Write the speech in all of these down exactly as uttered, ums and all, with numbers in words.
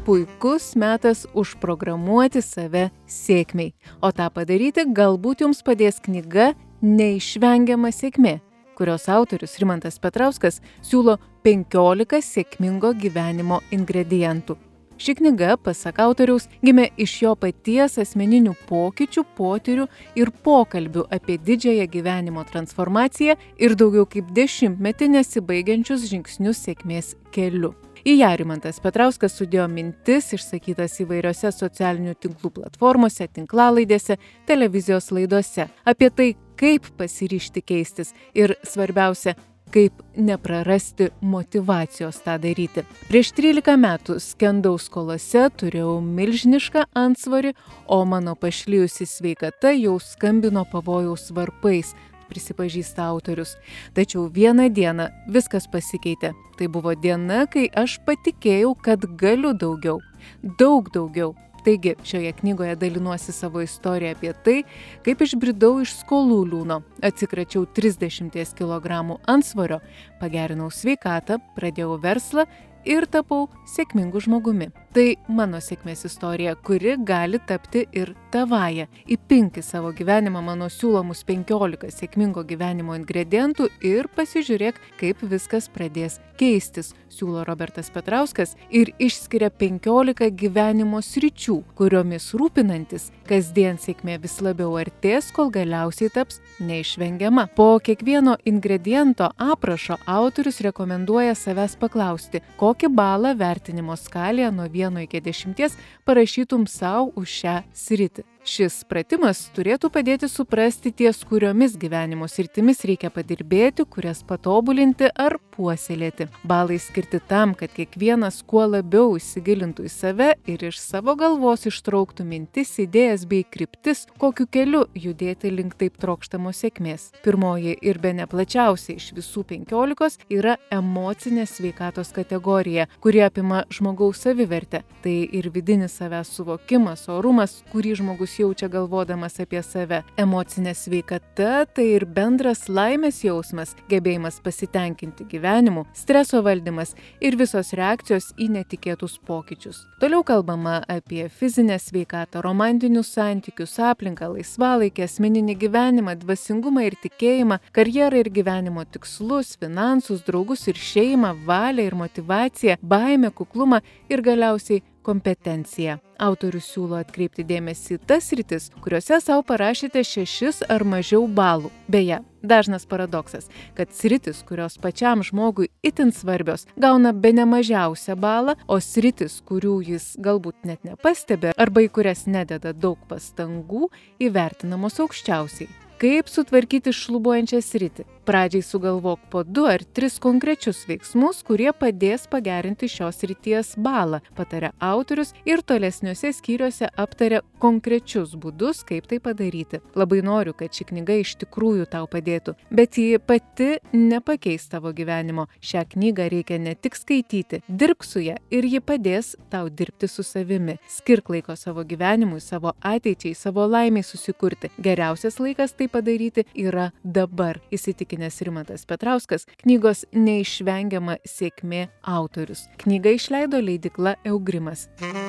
puikus metas užprogramuoti save sėkmei. O tą padaryti galbūt jums padės knyga Neišvengiama sėkmė, kurios autorius Rimantas Petrauskas siūlo penkiolika sėkmingo gyvenimo ingredientų. Ši knyga, pasak autoriaus, gimė iš jo paties asmeninių pokyčių, potyrių ir pokalbių apie didžiąją gyvenimo transformaciją ir daugiau kaip dešimtmetį nesibaigiančius žingsnius sėkmės keliu. Į ją Rimantas Petrauskas sudėjo mintis išsakytas įvairiose socialinių tinklų platformose, tinklalaidėse, televizijos laidose apie tai, kaip pasiryžti keistis ir, svarbiausia, kaip neprarasti motyvacijos tą daryti. Prieš trylika metų skendau skolose, turėjau milžinišką antsvorį, o mano pašlijusi sveikata jau skambino pavojaus varpais, prisipažįsta autorius. Tačiau vieną dieną viskas pasikeitė. Tai buvo diena, kai aš patikėjau, kad galiu daugiau. Daug daugiau. Taigi, šioje knygoje dalinuosi savo istoriją apie tai, kaip išbridau iš skolų liūno, atsikračiau trisdešimties kilogramų antsvorio, pagerinau sveikatą, pradėjau verslą ir tapau sėkmingu žmogumi. Tai mano sėkmės istorija, kuri gali tapti ir tavąja. Įpink į savo gyvenimą mano siūlomus penkiolika sėkmingo gyvenimo ingredientų ir pasižiūrėk, kaip viskas pradės keistis, siūlo Robertas Petrauskas ir išskiria penkiolika gyvenimo sričių, kuriomis rūpinantis kasdien sėkmė vis labiau artės, kol galiausiai taps neišvengiama. Po kiekvieno ingrediento aprašo autorius rekomenduoja savęs paklausti, kokį balą vertinimo skalėje nuo vieno iki dešimties parašytum sau už šią sritį. Šis pratimas turėtų padėti suprasti, ties kuriomis gyvenimo sritimis reikia padirbėti, kurias patobulinti ar puoselėti. Balai skirti tam, kad kiekvienas kuo labiau įsigilintų į save ir iš savo galvos ištrauktų mintis, idėjas bei kryptis, kokiu keliu judėti link taip trokštamos sėkmės. Pirmoji ir bene plačiausiai iš visų penkiolikos yra emocinės sveikatos kategorija, kuri apima žmogaus savivertę. Tai ir vidinis savęs suvokimas, orumas, kurį žmogus jaučia galvodamas apie save. Emocinė sveikata tai ir bendras laimės jausmas, gebėjimas pasitenkinti gyvenimu, streso valdymas ir visos reakcijos į netikėtus pokyčius. Toliau kalbama apie fizinę sveikatą, romantinius santykius, aplinką, laisvalaikį, asmeninį gyvenimą, dvasingumą ir tikėjimą, karjerą ir gyvenimo tikslus, finansus, draugus ir šeimą, valią ir motyvaciją, baimę, kuklumą ir galiausiai kompetencija. Autorius siūlo atkreipti dėmesį į tas sritis, kuriuose savo parašėte šešis ar mažiau balų. Beje, dažnas paradoksas, kad sritis, kurios pačiam žmogui itin svarbios, gauna bene mažiausią balą, o sritis, kurių jis galbūt net nepastebi arba į kurias nededa daug pastangų, įvertinamos aukščiausiai. Kaip sutvarkyti šlubuojančią sritį? Pradžiai sugalvok po du ar tris konkrečius veiksmus, kurie padės pagerinti šios srities balą, pataria autorius ir tolesniuose skyriuose aptaria konkrečius būdus, kaip tai padaryti. Labai noriu, kad ši knyga iš tikrųjų tau padėtų, bet ji pati nepakeis tavo gyvenimo. Šią knygą reikia ne tik skaityti, dirbk su ja ir ji padės tau dirbti su savimi. Skirk laiko savo gyvenimui, savo ateičiai, savo laimiai susikurti. Geriausias laikas tai padaryti yra dabar, įsitikinęs Rimantas Petrauskas, knygos Neišvengiama sėkmė autorius. Knygą išleido leidykla Eugrimas.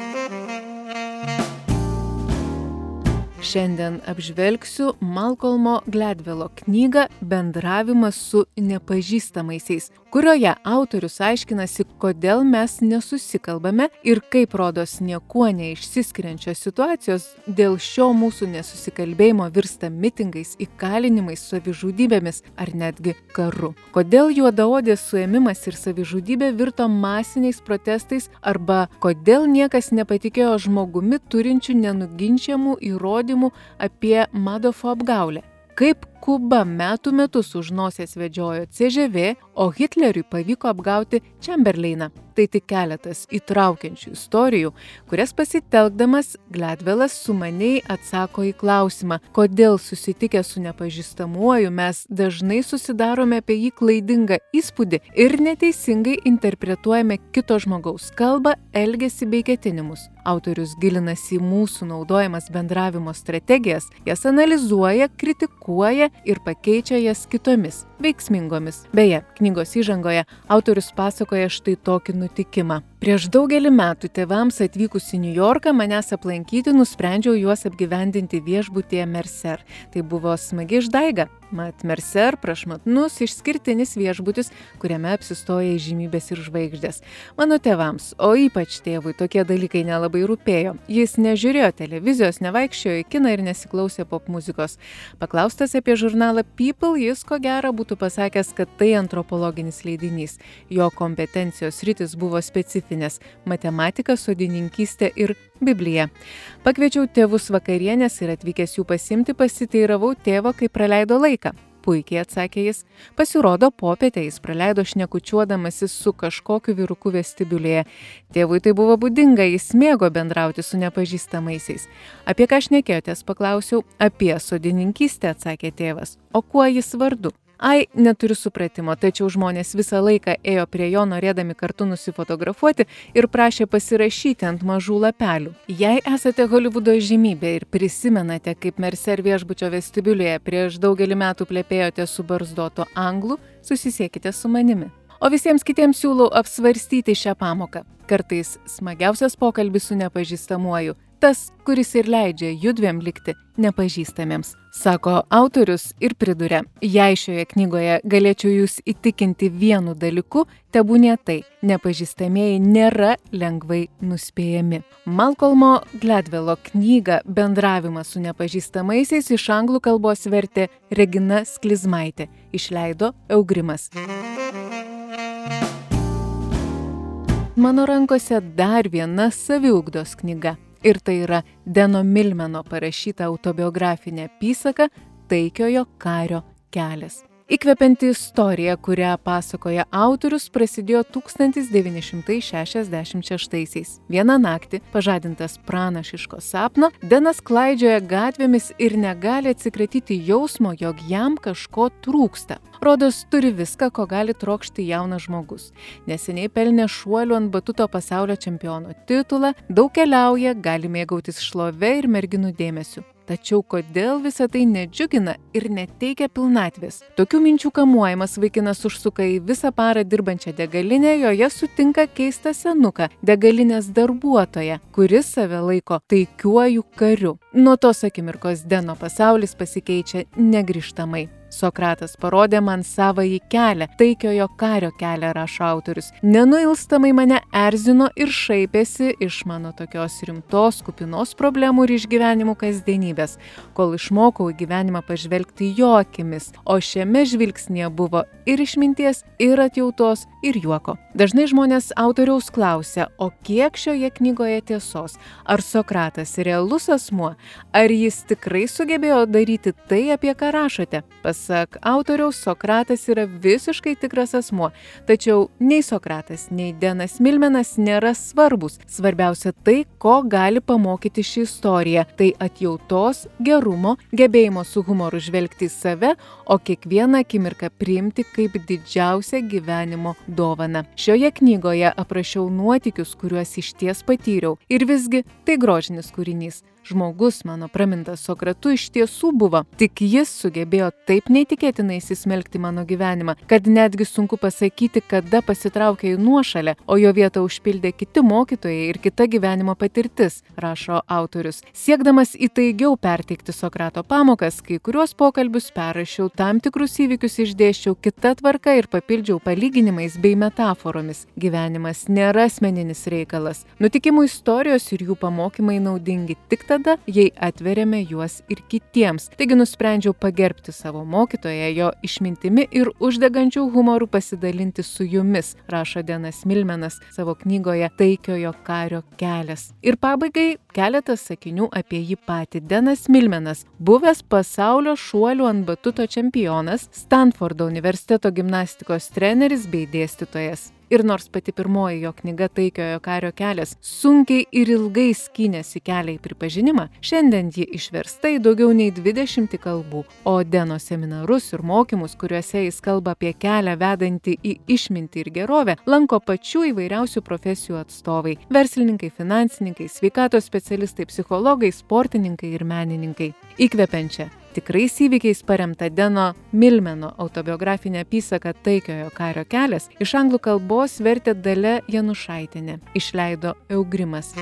Šiandien apžvelgsiu Malcolmo Gladwello knygą Bendravimas su nepažįstamaisiais, kurioje autorius aiškinasi, kodėl mes nesusikalbame ir kaip rodos niekuo neišsiskiriančios situacijos dėl šio mūsų nesusikalbėjimo virsta mitingais, įkalinimais, savižudybėmis ar netgi karu. Kodėl juodaodės suėmimas ir savižudybė virto masiniais protestais arba kodėl niekas nepatikėjo žmogumi turinčių nenuginčiamų įrodymų apie Madofo apgaulę. Kaip Kuba metų metus už nosies vedžiojo C Ž V, o Hitleriui pavyko apgauti Chamberlainą. Tai tik keletas įtraukiančių istorijų, kurias pasitelkdamas Gladwellas sumaniai atsako į klausimą, kodėl susitikę su nepažįstamuoju mes dažnai susidarome apie jį klaidingą įspūdį ir neteisingai interpretuojame kito žmogaus kalbą, elgesį bei ketinimus. Autorius gilinasi į mūsų naudojamas bendravimo strategijas, jas analizuoja, kritikuoja ir pakeičia jas kitomis, veiksmingomis. Beje, knygos įžangoje autorius pasakoja štai tokį nutikimą. Prieš daugelį metų tėvams atvykus į Niujorką manęs aplankyti nusprendžiau juos apgyvendinti viešbutyje Mercer. Tai buvo smagi išdaiga. Mat Mercer prašmatnus išskirtinis viešbutis, kuriame apsistoja įžymybės ir žvaigždės. Mano tėvams, o ypač tėvui, tokie dalykai nelabai rūpėjo. Jis nežiūrėjo televizijos, nevaikščiojo į kiną ir nesiklausė popmuzikos. Paklaustas apie žurnalą People, jis ko gero būtų pasakęs, kad tai antropologinis leidinys. Jo kompetencijos sritis buvo specifinės – matematika, sodininkystė ir Biblija. Pakviečiau tėvus vakarienės ir atvykęs jų pasimti pasiteiravau tėvo, kaip praleido laiką. Puikiai, atsakė jis. Pasirodo, popietę jis praleido šnekučiuodamasis su kažkokiu vyruku vestibiulėje. Tėvui tai buvo būdinga, jis mėgo bendrauti su nepažįstamaisiais. Apie ką šnekėjotės, paklausiau. Apie sodininkystę, atsakė tėvas. O kuo jis vardu? Ai, neturiu supratimo, tačiau žmonės visą laiką ėjo prie jo norėdami kartu nusifotografuoti ir prašė pasirašyti ant mažų lapelių. Jei esate Holivudo įžymybė ir prisimenate, kaip Mercer viešbučio vestibiulėje prieš daugelį metų plepėjote su barzdotu anglu, susisiekite su manimi. O visiems kitiems siūlau apsvarstyti šią pamoką. Kartais smagiausias pokalbis su nepažįstamuoju. Tas, kuris ir leidžia judviem likti nepažįstamiems, sako autorius ir priduria. Jei šioje knygoje galėčiau jūs įtikinti vienu dalyku, tebūnie tai, nepažįstamieji nėra lengvai nuspėjami. Malcolmo Gladwello knygą Bendravimas su nepažįstamaisiais iš anglų kalbos vertė Regina Sklizmaitė, išleido Eugrimas. Mano rankose dar viena saviugdos knyga. Ir tai yra Deno Milmeno parašyta autobiografinė apysaka Taikiojo kario kelias. Įkvepianti istorija, kurią pasakoja autorius, prasidėjo tūkstantis devyni šimtai šešiasdešimt šeštaisiais. Vieną naktį, pažadintas pranašiško sapno, Denas klaidžioja gatvėmis ir negali atsikratyti jausmo, jog jam kažko trūksta. Rodos turi viską, ko gali trokšti jaunas žmogus. Neseniai pelnė šuolių ant batuto pasaulio čempiono titulą, daug keliauja, gali mėgautis šlove ir merginų dėmesiu. Tačiau kodėl visa tai nedžiugina ir neteikia pilnatvės? Tokių minčių kamuojamas vaikinas užsuka į visą parą dirbančią degalinę, joje sutinka keistą senuką, degalinės darbuotoją, kuris save laiko taikiuoju kariu. Nuo tos akimirkos Deno pasaulis pasikeičia negrįžtamai. Sokratas parodė man savąjį kelią, taikiojo kario kelią, rašo autorius. Nenuilstamai mane erzino ir šaipėsi iš mano tokios rimtos, kupinos problemų ir išgyvenimų kasdienybės, kol išmokau į gyvenimą pažvelgti jo akimis, o šiame žvilgsnėje buvo ir išminties, ir atjautos, ir juoko. Dažnai žmonės autoriaus klausia, o kiek šioje knygoje tiesos? Ar Sokratas realus asmuo? Ar jis tikrai sugebėjo daryti tai, apie ką rašote? Pasak autoriaus, Sokratas yra visiškai tikras asmuo, tačiau nei Sokratas, nei Denas Milmenas nėra svarbus. Svarbiausia tai, ko gali pamokyti ši istorija. Tai atjautos, gerumo, gebėjimo su humoru žvelgti į save, o kiekvieną akimirką priimti kaip didžiausią gyvenimo dovaną. Šioje knygoje aprašiau nuotykius, kuriuos išties patyriau. Ir visgi tai grožinis kūrinys. Žmogus, mano pramintas Sokratu, iš tiesų buvo. Tik jis sugebėjo taip neįtikėtinai įsismelkti mano gyvenimą, kad netgi sunku pasakyti, kada pasitraukė į nuošalę, o jo vietą užpildė kiti mokytojai ir kita gyvenimo patirtis, rašo autorius. Siekdamas įtaigiau perteikti Sokrato pamokas, kai kuriuos pokalbius perrašiau, tam tikrus įvykius išdėsčiau kita tvarka ir papildžiau palyginimais bei metaforomis. Gyvenimas nėra asmeninis reikalas. Nutikimų istorijos ir jų pamokymai naudingi tik tada, jei atveriame juos ir kitiems. Taigi nusprendžiau pagerbti savo mokytoją, jo išmintimi ir uždegančių humorų pasidalinti su jumis, rašo Denas Milmenas savo knygoje Taikiojo kario kelias. Ir pabaigai keletas sakinių apie jį patį. Denas Milmenas, buvęs pasaulio šuolių ant batuto čempionas, Stanfordo universiteto gimnastikos treneris bei dėstytojas. Ir nors pati pirmoji jo knyga Taikiojo kario kelias sunkiai ir ilgai skynėsi kelią į pripažinimą, šiandien ji išversta į daugiau nei dvidešimt kalbų, o Deno seminarus ir mokymus, kuriuose jis kalba apie kelią vedantį į išmintį ir gerovę, lanko pačių įvairiausių profesijų atstovai – verslininkai, finansininkai, sveikatos specialistai, psichologai, sportininkai ir menininkai. Įkvepiančią, Tikrais įvykiais paremta Deno Milmeno autobiografinė apysaka Taikiojo kario kelias iš anglų kalbos vertė Dalia Janušaitienė. Išleido Eugrimas.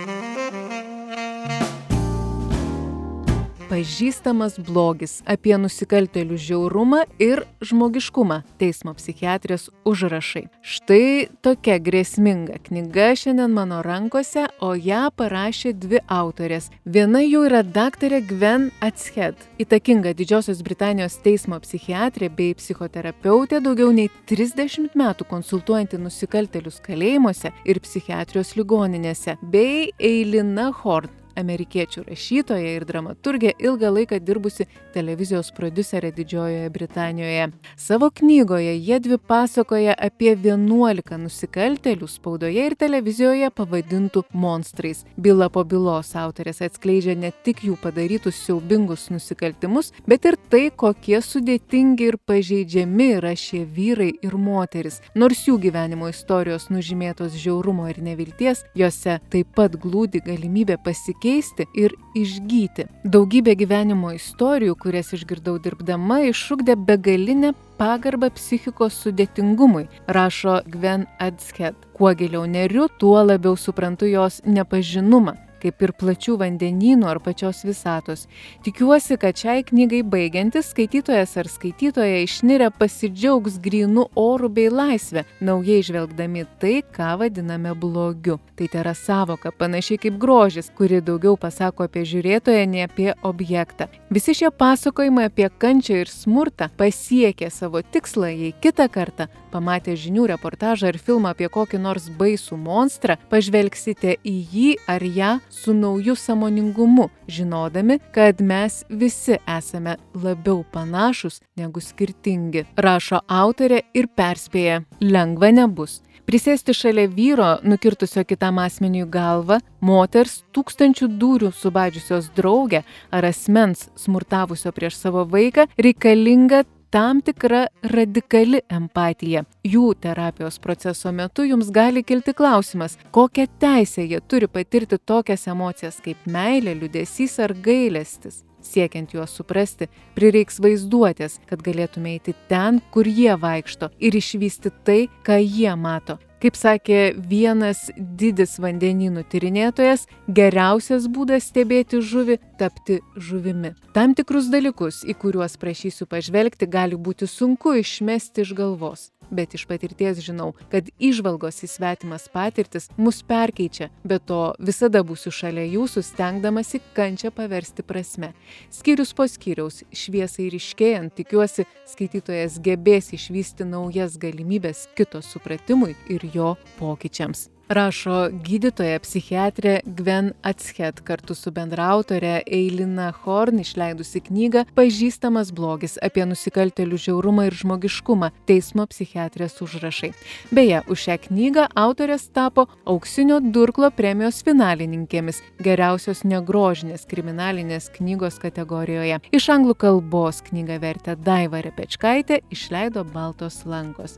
Pažįstamas blogis apie nusikaltėlių žiaurumą ir žmogiškumą. Teismo psichiatrės užrašai. Štai tokia grėsminga knyga šiandien mano rankose, o ją parašė dvi autorės. Viena jų yra daktarė Gwen Adshead, įtakinga Didžiosios Britanijos teismo psichiatrė bei psichoterapeutė, daugiau nei trisdešimt metų konsultuojanti nusikaltėlius kalėjimuose ir psichiatrijos ligoninėse, bei Eilina Horn, amerikiečių rašytoja ir dramaturgė, ilgą laiką dirbusi televizijos prodiuserė Didžiojoje Britanijoje. Savo knygoje jiedvi pasakoja apie vienuolika nusikaltėlių spaudoje ir televizijoje pavadintų monstrais. Byla po bylos autorės atskleidžia ne tik jų padarytus siaubingus nusikaltimus, bet ir tai, kokie sudėtingi ir pažeidžiami yra šie vyrai ir moteris. Nors jų gyvenimo istorijos nužymėtos žiaurumo ir nevilties, jose taip pat glūdi galimybė pasikeisti ir išgyti. Daugybė gyvenimo istorijų, kurias išgirdau dirbdama, išugdė begalinę pagarbą psichikos sudėtingumui, rašo Gwen Adshead. Kuo giliau neriu, tuo labiau suprantu jos nepažinumą, kaip ir plačių vandenynų ar pačios visatos. Tikiuosi, kad šiai knygai baigiantis, skaitytojas ar skaitytoja išnirę pasidžiaugs grynu oru bei laisvę, naujai žvelgdami tai, ką vadiname blogiu. Tai tėra savoka, panašiai kaip grožis, kuri daugiau pasako apie žiūrėtoją, nei apie objektą. Visi šie pasakojimai apie kančią ir smurtą pasiekė savo tikslą, jei kitą kartą, pamatę žinių reportažą ar filmą apie kokį nors baisų monstrą, pažvelgsite į jį ar ją su nauju sąmoningumu, žinodami, kad mes visi esame labiau panašus negu skirtingi. Rašo autorė ir perspėja, lengva nebus. Prisėsti šalia vyro, nukirtusio kitam asmeniui galvą, moters tūkstančių dūrių subadžiusios draugę ar asmens smurtavusio prieš savo vaiką reikalinga tam tikra radikali empatija. Jų terapijos proceso metu jums gali kilti klausimas, kokią teisę jie turi patirti tokias emocijas kaip meilė, liūdesys ar gailestis. Siekiant juos suprasti, prireiks vaizduotės, kad galėtume eiti ten, kur jie vaikšto ir išvysti tai, ką jie mato. Kaip sakė vienas didis vandenynų tyrinėtojas, geriausias būdas stebėti žuvį – tapti žuvimi. Tam tikrus dalykus, į kuriuos prašysiu pažvelgti, gali būti sunku išmesti iš galvos. Bet iš patirties žinau, kad įžvalgos į svetimas patirtis mus perkeičia, bet to visada būsiu šalia jūsų, stengdamasi kančią paversti prasme. Skyrius po skyriaus, šviesai ryškėjant, tikiuosi, skaitytojas gebės išvysti naujas galimybės kito supratimui ir jo pokyčiams. Rašo gydytoja psichiatrė Gwen Adshead kartu su bendraautore Eilina Horn išleidusi knygą Pažįstamas blogis apie nusikaltėlių žiaurumą ir žmogiškumą, teismo psichiatrės užrašai. Beje, už šią knygą autorės tapo Auksinio durklo premijos finalininkėmis geriausios negrožinės kriminalinės knygos kategorijoje. Iš anglų kalbos knygą vertė Daiva Repečkaitė, išleido Baltos lankos.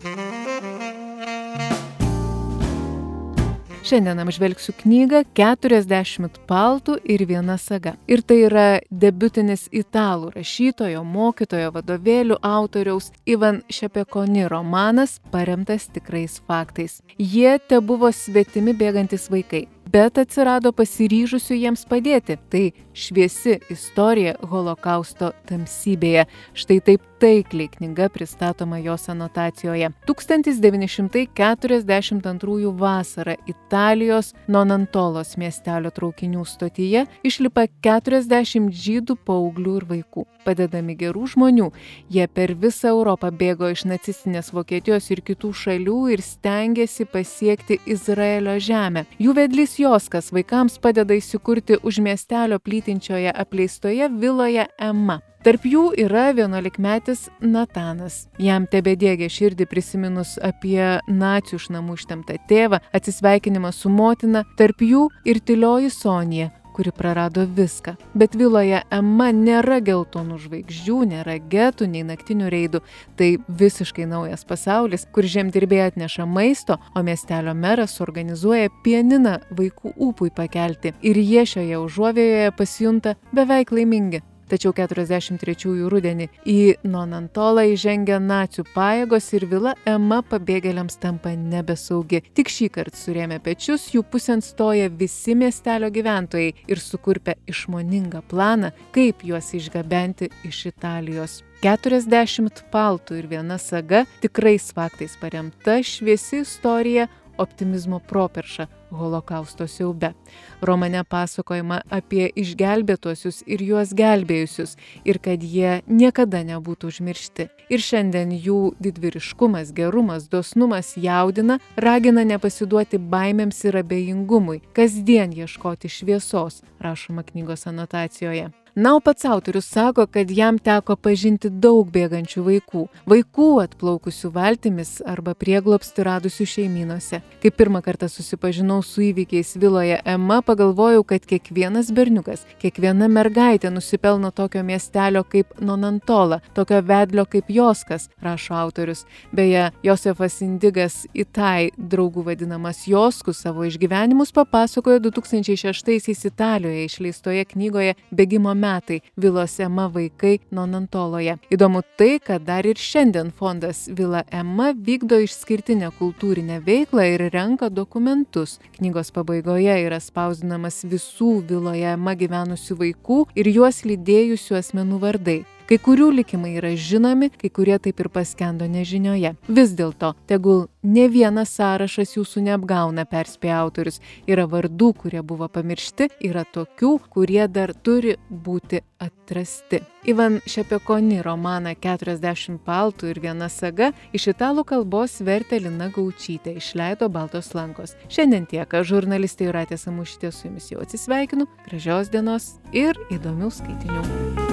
Šiandien apžvelgsiu knygą keturiasdešimt paltų ir viena saga. Ir tai yra debiutinis italų rašytojo, mokytojo, vadovėlių autoriaus Ivan Šepekoni romanas paremtas tikrais faktais. Jie tebuvo svetimi bėgantis vaikai, bet atsirado pasiryžusių jiems padėti. Tai šviesi istorija holokausto tamsybėje. Štai taip taikliai knyga pristatoma jos anotacijoje. tūkstantis devyni šimtai keturiasdešimt antrųjų vasarą Italijos Nonantolos miestelio traukinių stotyje išlipa keturiasdešimt žydų paauglių ir vaikų. Padedami gerų žmonių, jie per visą Europą bėgo iš nacistinės Vokietijos ir kitų šalių ir stengėsi pasiekti Izraelio žemę. Jų vedlys Joskas vaikams padeda įsikurti už miestelio plytinčioje apleistoje viloje Emma. Tarp jų yra vienuolikmetis Natanas. Jam tebediegia širdį prisiminus apie nacių iš namų ištemptą tėvą, atsisveikinimą su motina, tarp jų ir tylioji Sonija, kuri prarado viską. Bet viloje Emma nėra geltonų žvaigždžių, nėra getų, nei naktinių reidų. Tai visiškai naujas pasaulis, kur žemdirbiai atneša maisto, o miestelio meras organizuoja pianiną vaikų ūpui pakelti. Ir jie šioje užuovėjoje pasijunta beveik laimingi. Tačiau keturiasdešimt trečiųjų rudenį į Nonantolą įžengia nacių pajėgos ir vila Ema pabėgėliams tampa nebesaugi. Tik šįkart surėmę pečius jų pusėn stoja visi miestelio gyventojai ir sukurpia išmoningą planą, kaip juos išgabenti iš Italijos. keturiasdešimt paltų ir viena saga, tikrais faktais paremta šviesi istorija, optimizmo properša holokausto siaube. Romane pasakojama apie išgelbėtuosius ir juos gelbėjusius, ir kad jie niekada nebūtų užmiršti. Ir šiandien jų didvyriškumas, gerumas, dosnumas jaudina, ragina nepasiduoti baimėms ir abejingumui, kasdien ieškoti šviesos, rašoma knygos anotacijoje. Na, o pats autorius sako, kad jam teko pažinti daug bėgančių vaikų, vaikų atplaukusių valtimis arba prieglobstį radusių šeimynose. Kai pirmą kartą susipažinau su įvykiais viloje Ema, pagalvojau, kad kiekvienas berniukas, kiekviena mergaitė nusipelno tokio miestelio kaip Nonantola, tokio vedlio kaip Joskas, rašo autorius. Beje, Josefas Indigas Itai, draugų vadinamas Josku, savo išgyvenimus papasakojo du tūkstančiai šeštaisiais Italijoje išleistoje knygoje Bėgimo metai vilos Ema vaikai Nonantoloje. Įdomu tai, kad dar ir šiandien fondas Vila Ema vykdo išskirtinę kultūrinę veiklą ir renka dokumentus. Knygos pabaigoje yra spausdinamas visų viloje Ema gyvenusių vaikų ir juos lydėjusių asmenų vardai. Kai kurių likimai yra žinomi, kai kurie taip ir paskendo nežinioje. Vis dėlto, tegul ne vienas sąrašas jūsų neapgauna, perspėja autorius. Yra vardų, kurie buvo pamiršti, yra tokių, kurie dar turi būti atrasti. Ivan Šepekoni romaną keturiasdešimt paltų ir viena saga iš italų kalbos vertė Lina Gaučytė, išleido Baltos lankos. Šiandien tiek, žurnalistė Jūratė Samušytė su jumis jau atsisveikinu, gražios dienos ir įdomių skaitinių.